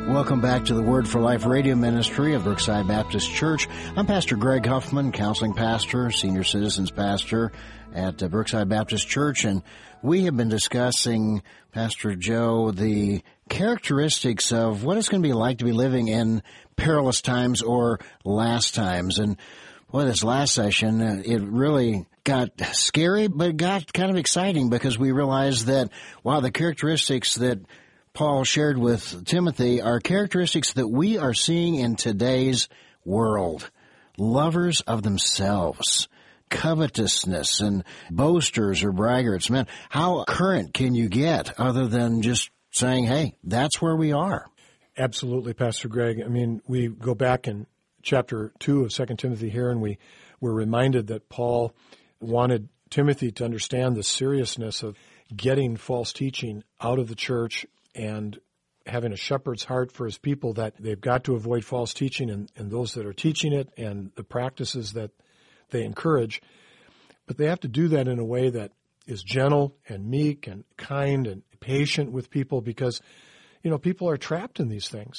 Welcome back to the Word for Life radio ministry of Brookside Baptist Church. I'm Pastor Greg Huffman, counseling pastor, senior citizens pastor at Brookside Baptist Church, and we have been discussing, Pastor Joe, the characteristics of what it's going to be like to be living in perilous times or last times. And boy, this last session, it really got scary, but it got kind of exciting because we realized that, wow, the characteristics that Paul shared with Timothy are characteristics that we are seeing in today's world. Lovers of themselves, covetousness, and boasters or braggarts. Man, how current can you get other than just saying, hey, that's where we are? Absolutely, Pastor Greg. I mean, we go back in chapter 2 of 2 Timothy here, and we were reminded that Paul wanted Timothy to understand the seriousness of getting false teaching out of the church and having a shepherd's heart for his people, that they've got to avoid false teaching and those that are teaching it and the practices that they encourage. But they have to do that in a way that is gentle and meek and kind and patient with people because, you know, people are trapped in these things.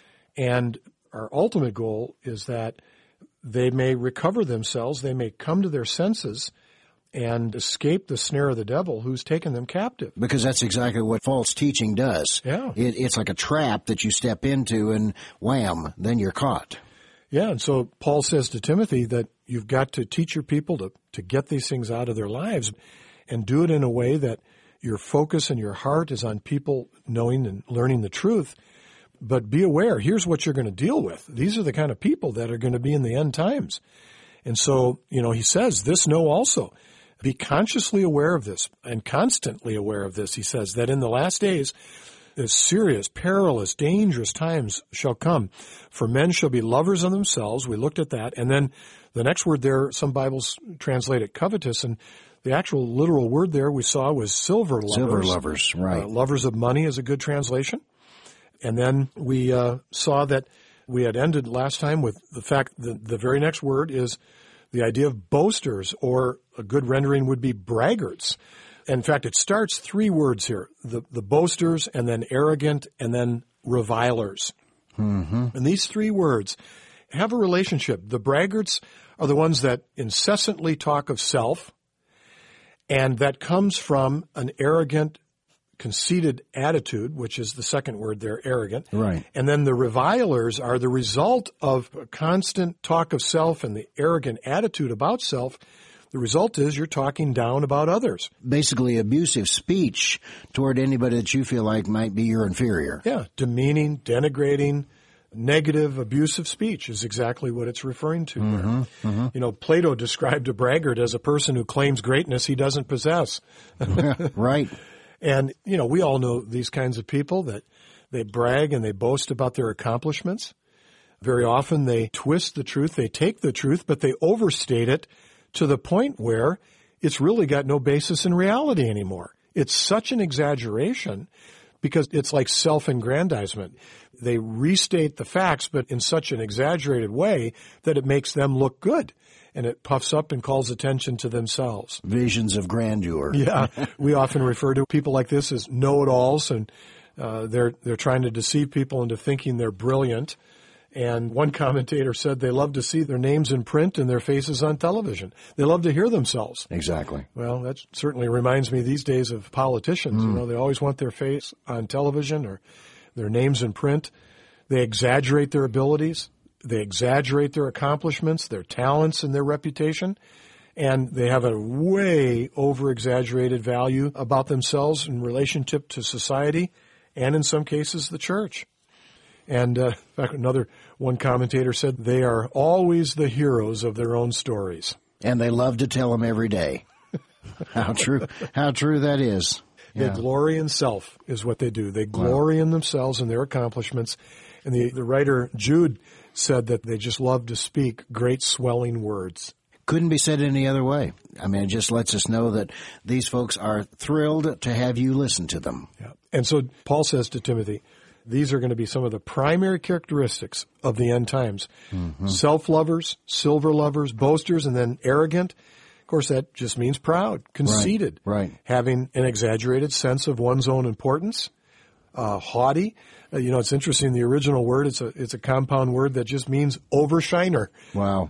And our ultimate goal is that they may recover themselves, they may come to their senses and escape the snare of the devil who's taken them captive. Because that's exactly what false teaching does. Yeah. It's like a trap that you step into and wham, then you're caught. Yeah, and so Paul says to Timothy that you've got to teach your people to get these things out of their lives and do it in a way that your focus and your heart is on people knowing and learning the truth. But be aware, here's what you're going to deal with. These are the kind of people that are going to be in the end times. And so, you know, he says, this know also. Be consciously aware of this and constantly aware of this. He says that in the last days, serious, perilous, dangerous times shall come. For men shall be lovers of themselves. We looked at that. And then the next word there, some Bibles translate it covetous. And the actual literal word there we saw was silver lovers. Silver lovers, right. Lovers of money is a good translation. And then we saw that we had ended last time with the fact that the very next word is the idea of boasters, or a good rendering would be braggarts. In fact, it starts 3 words here, the boasters, and then arrogant, and then revilers. Mm-hmm. And these 3 words have a relationship. The braggarts are the ones that incessantly talk of self, and that comes from an arrogant, conceited attitude, which is the second word there, arrogant. Right. And then the revilers are the result of a constant talk of self and the arrogant attitude about self. The result is you're talking down about others. Basically abusive speech toward anybody that you feel like might be your inferior. Yeah, demeaning, denigrating, negative, abusive speech is exactly what it's referring to here. Mm-hmm. You know, Plato described a braggart as a person who claims greatness he doesn't possess. Right. And, you know, we all know these kinds of people that they brag and they boast about their accomplishments. Very often they twist the truth, they take the truth, but they overstate it to the point where it's really got no basis in reality anymore. It's such an exaggeration because it's like self-aggrandizement. They restate the facts, but in such an exaggerated way that it makes them look good. And it puffs up and calls attention to themselves. Visions of grandeur. Yeah. We often refer to people like this as know-it-alls, and they're trying to deceive people into thinking they're brilliant. And one commentator said they love to see their names in print and their faces on television. They love to hear themselves. Exactly. Well, that certainly reminds me these days of politicians. You know, they always want their face on television or their names in print. They exaggerate their abilities. They exaggerate their accomplishments, their talents, and their reputation, and they have a way over-exaggerated value about themselves in relationship to society and, in some cases, the church. And in fact, one commentator said they are always the heroes of their own stories. And they love to tell them every day. How true that is. Yeah. They glory in self is what they do. They glory in themselves and their accomplishments. And the writer Jude said that they just love to speak great swelling words. Couldn't be said any other way. I mean, it just lets us know that these folks are thrilled to have you listen to them. Yeah. And so Paul says to Timothy, these are going to be some of the primary characteristics of the end times. Mm-hmm. Self-lovers, silver lovers, boasters, and then arrogant. Of course, that just means proud, conceited, right. Having an exaggerated sense of one's own importance, haughty. It's interesting. The original word, it's a compound word that just means overshiner. Wow.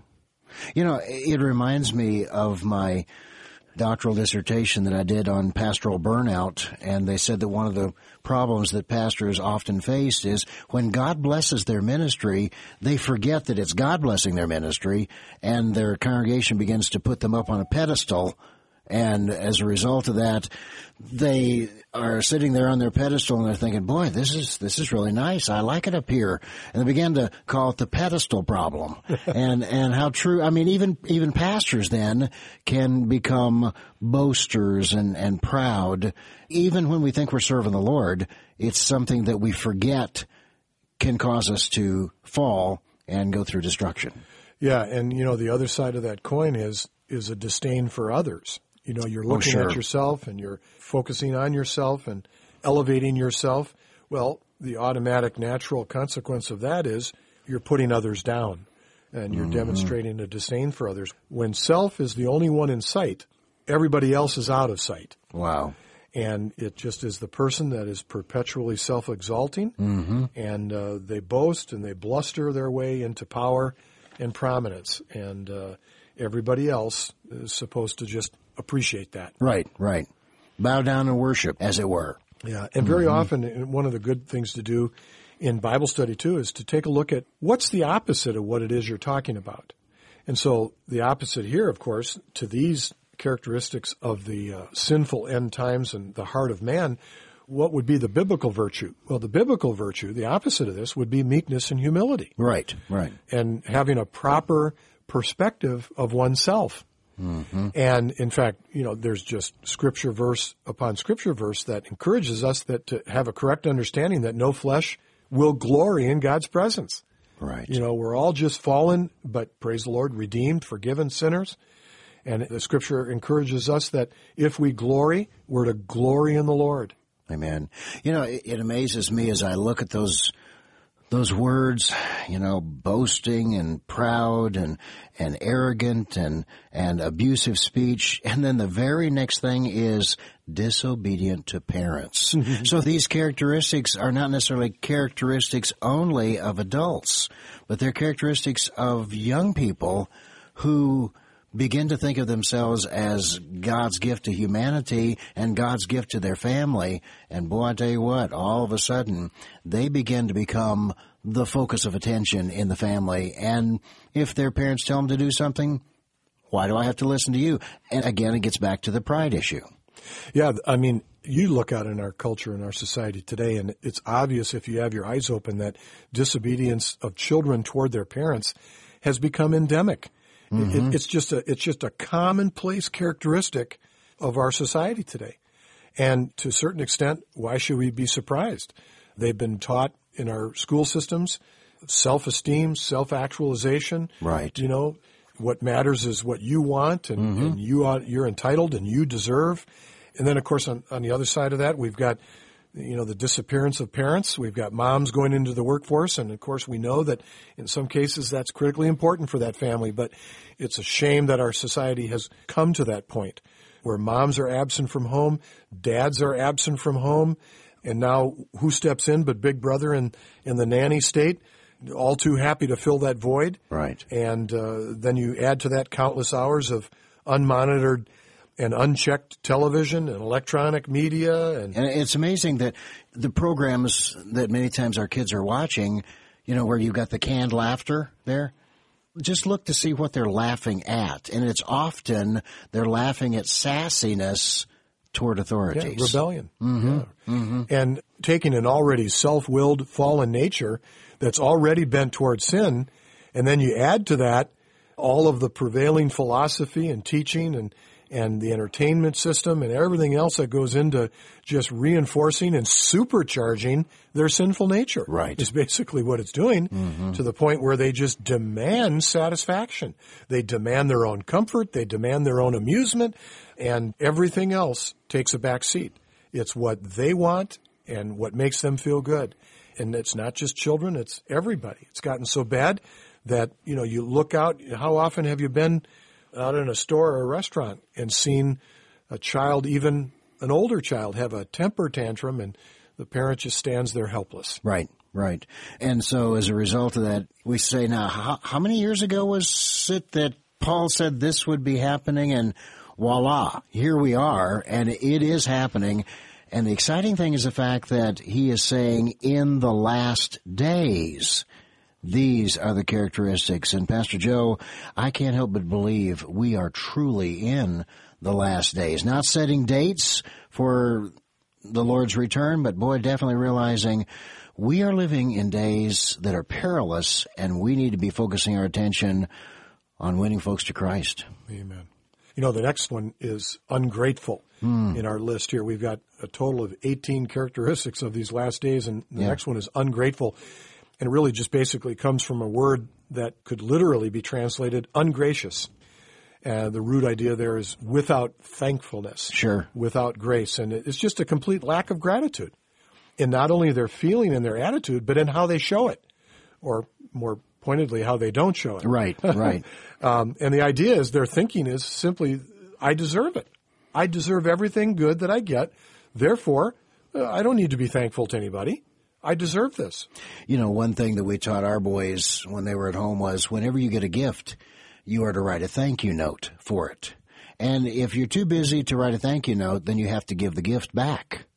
It reminds me of my doctoral dissertation that I did on pastoral burnout, and they said that one of the problems that pastors often face is when God blesses their ministry, they forget that it's God blessing their ministry, and their congregation begins to put them up on a pedestal. And as a result of that, they are sitting there on their pedestal and they're thinking, boy, this is really nice. I like it up here. And they begin to call it the pedestal problem. and how true, even pastors then can become boasters and proud. Even when we think we're serving the Lord, it's something that we forget can cause us to fall and go through destruction. Yeah, and the other side of that coin is a disdain for others. You're looking at yourself and you're focusing on yourself and elevating yourself. Well, the automatic natural consequence of that is you're putting others down and you're demonstrating a disdain for others. When self is the only one in sight, everybody else is out of sight. Wow. And it just is the person that is perpetually self-exalting, and they boast and they bluster their way into power and prominence. And everybody else is supposed to just appreciate that. Right. Bow down and worship, as it were. Yeah, and very often one of the good things to do in Bible study, too, is to take a look at what's the opposite of what it is you're talking about. And so the opposite here, of course, to these characteristics of the sinful end times and the heart of man, what would be the biblical virtue? Well, the biblical virtue, the opposite of this, would be meekness and humility. Right. And having a proper perspective of oneself. And in fact, there's just scripture verse upon scripture verse that encourages us that to have a correct understanding that no flesh will glory in God's presence. Right. We're all just fallen, but praise the Lord, redeemed, forgiven sinners. And the scripture encourages us that if we glory, we're to glory in the Lord. Amen. It amazes me as I look at those words, boasting and proud and arrogant and abusive speech. And then the very next thing is disobedient to parents. So these characteristics are not necessarily characteristics only of adults, but they're characteristics of young people who begin to think of themselves as God's gift to humanity and God's gift to their family. And boy, I tell you what, all of a sudden, they begin to become the focus of attention in the family. And if their parents tell them to do something, why do I have to listen to you? And again, it gets back to the pride issue. Yeah, you look out in our culture and our society today, and it's obvious if you have your eyes open that disobedience of children toward their parents has become endemic. It's just a commonplace characteristic of our society today. And to a certain extent, why should we be surprised? They've been taught in our school systems self-esteem, self-actualization. Right. What matters is what you want and you're entitled and you deserve. And then, of course, on the other side of that, we've got the disappearance of parents. We've got moms going into the workforce, and of course we know that in some cases that's critically important for that family, but it's a shame that our society has come to that point where moms are absent from home, dads are absent from home, and now who steps in but Big Brother in the nanny state, all too happy to fill that void. Right. And then you add to that countless hours of unmonitored and unchecked television and electronic media. And it's amazing that the programs that many times our kids are watching, where you've got the canned laughter there, just look to see what they're laughing at. And it's often they're laughing at sassiness toward authorities. Yeah, rebellion. And taking an already self-willed fallen nature that's already bent toward sin, and then you add to that all of the prevailing philosophy and teaching and the entertainment system and everything else that goes into just reinforcing and supercharging their sinful nature. Right. Is basically what it's doing, to the point where they just demand satisfaction. They demand their own comfort. They demand their own amusement, and everything else takes a back seat. It's what they want and what makes them feel good. And it's not just children, it's everybody. It's gotten so bad that, you look out, how often have you been out in a store or a restaurant and seen a child, even an older child, have a temper tantrum and the parent just stands there helpless. Right. And so as a result of that, we say now, how many years ago was it that Paul said this would be happening? And voila, here we are, and it is happening. And the exciting thing is the fact that he is saying in the last days, these are the characteristics. And Pastor Joe, I can't help but believe we are truly in the last days. Not setting dates for the Lord's return, but boy, definitely realizing we are living in days that are perilous, and we need to be focusing our attention on winning folks to Christ. Amen. You know, the next one is ungrateful in our list here. We've got a total of 18 characteristics of these last days, and the next one is ungrateful. And it really just basically comes from a word that could literally be translated ungracious. The root idea there is without thankfulness. Sure. Without grace. And it's just a complete lack of gratitude in not only their feeling and their attitude, but in how they show it, or more pointedly, how they don't show it. Right. And the idea is their thinking is simply, I deserve it. I deserve everything good that I get. Therefore, I don't need to be thankful to anybody. I deserve this. You know, one thing that we taught our boys when they were at home was whenever you get a gift, you are to write a thank you note for it. And if you're too busy to write a thank you note, then you have to give the gift back.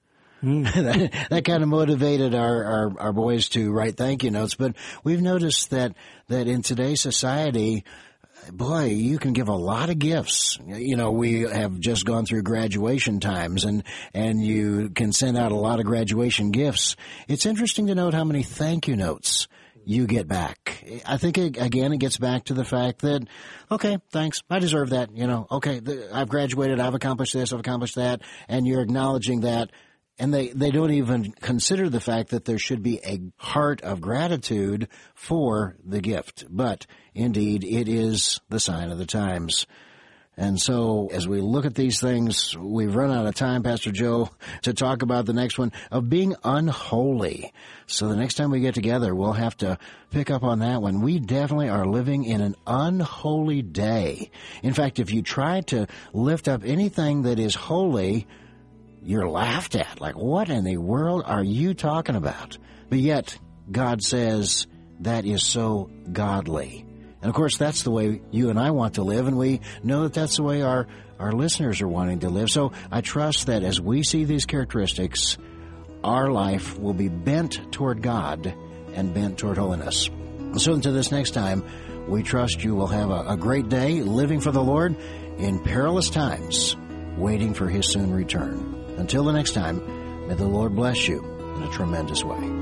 That kind of motivated our boys to write thank you notes. But we've noticed that in today's society, boy, you can give a lot of gifts. You know, we have just gone through graduation times, and you can send out a lot of graduation gifts. It's interesting to note how many thank you notes you get back. I think, again, it gets back to the fact that, okay, thanks, I deserve that. You know, okay, I've graduated, I've accomplished this, I've accomplished that, and you're acknowledging that. And they don't even consider the fact that there should be a heart of gratitude for the gift. But indeed, it is the sign of the times. And so as we look at these things, we've run out of time, Pastor Joe, to talk about the next one of being unholy. So the next time we get together, we'll have to pick up on that one. We definitely are living in an unholy day. In fact, if you try to lift up anything that is holy, you're laughed at. Like, what in the world are you talking about? But yet, God says that is so godly. And of course, that's the way you and I want to live, and we know that that's the way our listeners are wanting to live. So I trust that as we see these characteristics, our life will be bent toward God and bent toward holiness. So until this next time, we trust you will have a great day living for the Lord in perilous times, waiting for His soon return. Until the next time, may the Lord bless you in a tremendous way.